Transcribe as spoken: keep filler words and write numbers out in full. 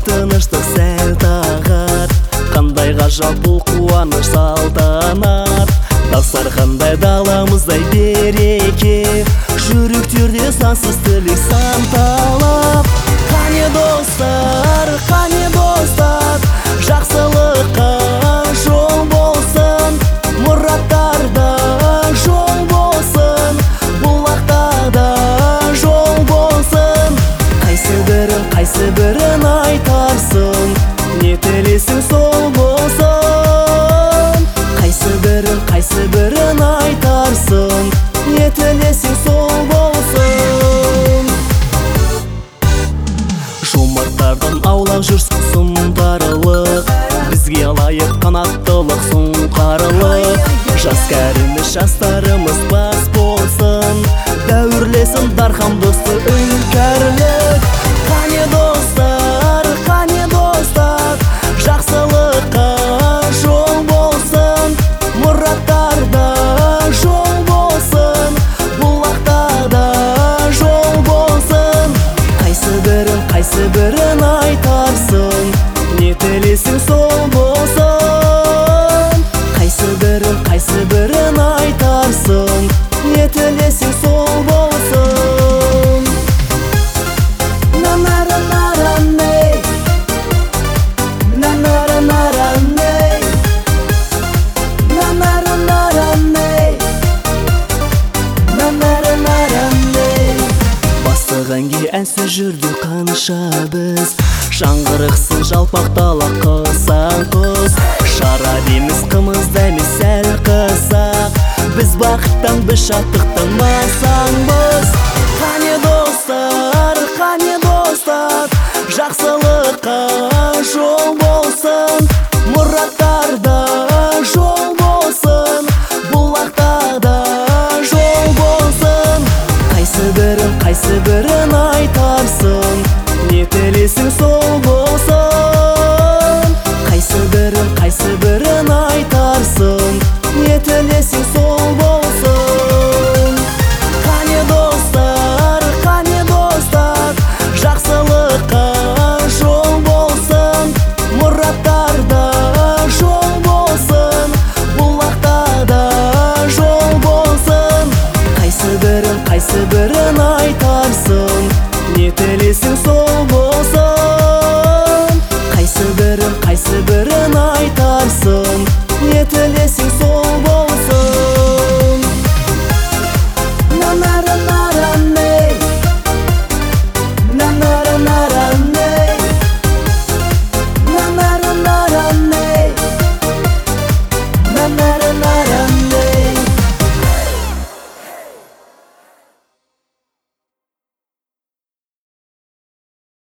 тыныштық сәл тағат. Қандай ғажап бұл қуаныш салтанат. Дастархандай даламыздай береке, жүректерде сансыз тілек сан талап. Қане достар, қане достар, жақсылыққа жол болсын, мұраттарда жол болсын, бұлақта да жол болсын. Қайсы бірін, қайсы бірін айтарсың, не тілесің сол болсын. Қайсы бірін, қайсы бірін айтарсың, не тілесің сол болсын. Жомарттардан аулақ жүрсін сұмдарылық, бізге лайық қанаттылық сұңқарылық. Жас кәріміз, жастарымыз бас болсын, дәуірлесін дархан досты іңкәрлік. Қане достар, қане достар, жақсылыққа жол болсын, мұраттарда жол болсын, бұлақта да жол болсын. Қайсы бірін, қайсы бірін айтарсың, не тілесің сол болсын. Қайсы бірін, қайсы бірін айтарсың, не тілесің сол болсын. На-на-ра-на-ра-ней, на-на-ра-на-ра-ней, на-на-ра-на-ра-ней, на-на-ра-на-ра-ней. Бастаған ке әнсіз жүрді қанша біз, жаңғырықсын жалпақтала қылсаң қыз. Шара дейміз қымыз дәміз сәл қысақ, біз бақыттан біз шаттықтан басаңбыз.